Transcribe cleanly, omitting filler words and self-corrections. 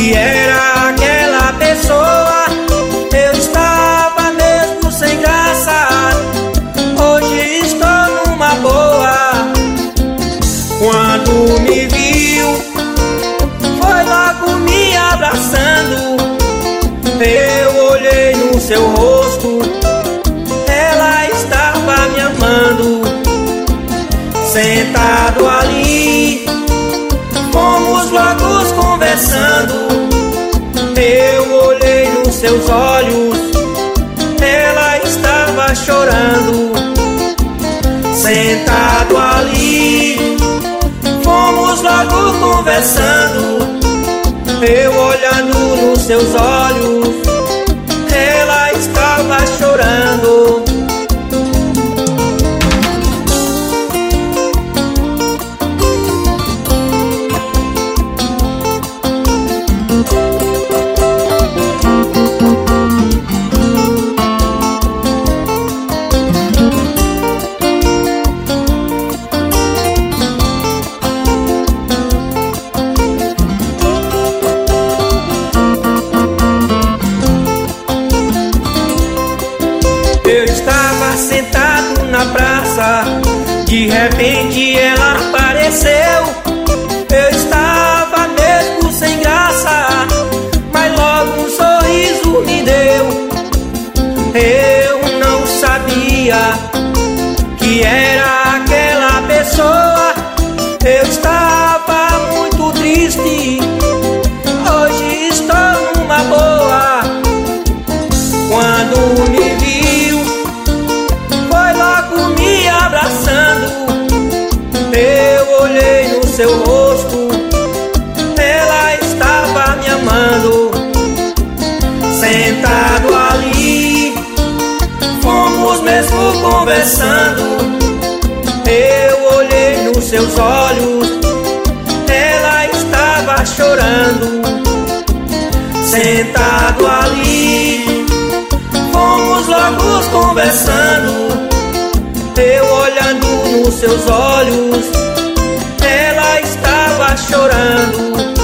que era aquela pessoa. Eu estava mesmo sem graça, hoje estou numa boa. Quando me viu, foi logo me abraçando. Eu olhei no seu rosto, ela estava me amando. Sentado ali, fomos logo conversando. Eu olhei nos seus olhos, ela estava chorando. Sentado ali, fomos logo conversando. Eu olhando nos seus olhos, ela estava chorando. Eu estava sentado na praça, de repente ela apareceu. Eu estava mesmo sem graça, mas logo um sorriso me deu. Eu não sabia que era aquela pessoa. Eu estava muito triste, hoje estou numa boa. Quando me viu, foi logo me abraçando. Eu olhei no seu rosto, ela estava me amando. Sentado ali, fomos mesmo conversando. Eu olhei nos seus olhos, ela estava chorando. Sentado ali, fomos logo conversando. Eu olhando nos seus olhos, ela estava chorando.